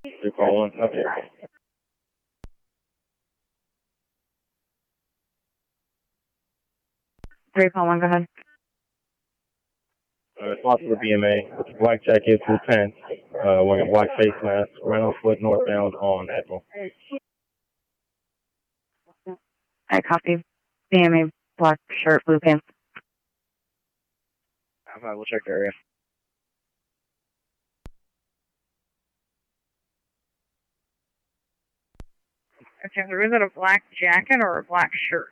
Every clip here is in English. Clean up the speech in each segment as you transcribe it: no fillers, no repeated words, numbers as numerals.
You're calling? Okay. 3-1, go ahead. Spot for BMA, black jacket, blue pants, wearing a black face mask, Reynolds Foot northbound on Admiral. I copy. BMA, black shirt, blue pants. We'll check the area. Okay, so is it a black jacket or a black shirt?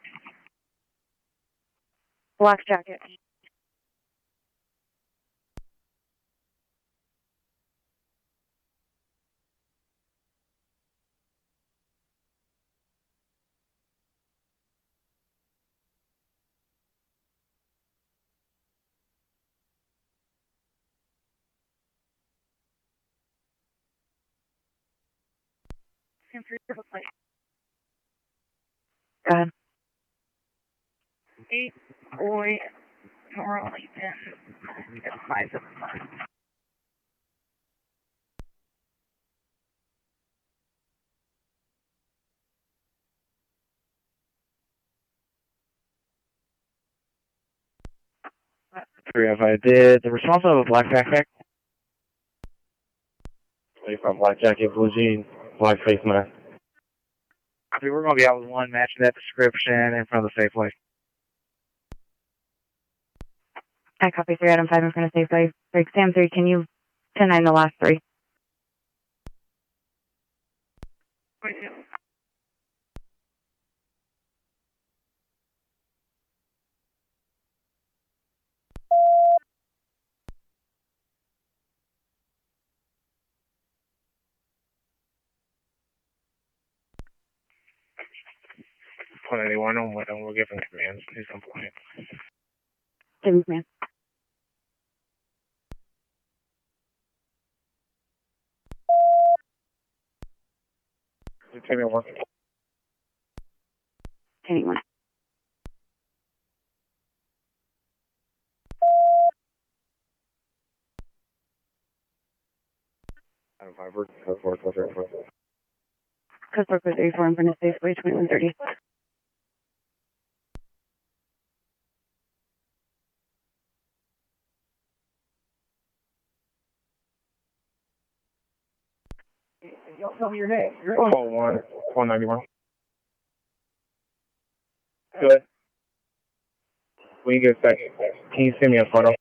Black jacket. Go ahead. 8 boy, Arlington. 575. I did the response of a black backpack. 25 black jacket, blue jeans, black face mask. Copy, we're going to be out with one matching that description in front of the Safeway. I copy 3 Adam 5 in front of Safeway. Break Sam 3, can you 10-9 the last 3? Point 81 on what we're giving commands. He's compliant. Give me command. Take me one. Anyone. Adam 5, code 4, code 4. Code 4, code 34 in front of Safeway, 2130. Y'all tell me your name. You're 1, 191. Good. When you get a second, can you send me a photo?